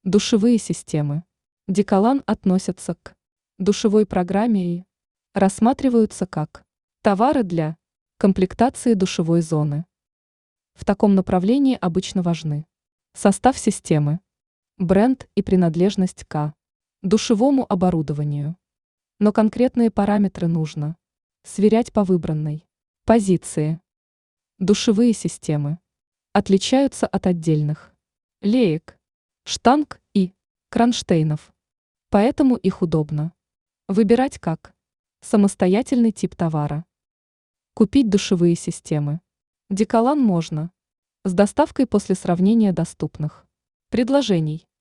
Душевые системы. Деколан относятся к душевой программе и рассматриваются как товары для комплектации душевой зоны. В таком направлении обычно важны состав системы, бренд и принадлежность к душевому оборудованию. Но конкретные параметры нужно сверять по выбранной позиции. Душевые системы отличаются от отдельных леек, штанг и кронштейнов, поэтому их удобно выбирать как самостоятельный тип товара. Купить душевые системы. Деколан можно с доставкой после сравнения доступных предложений.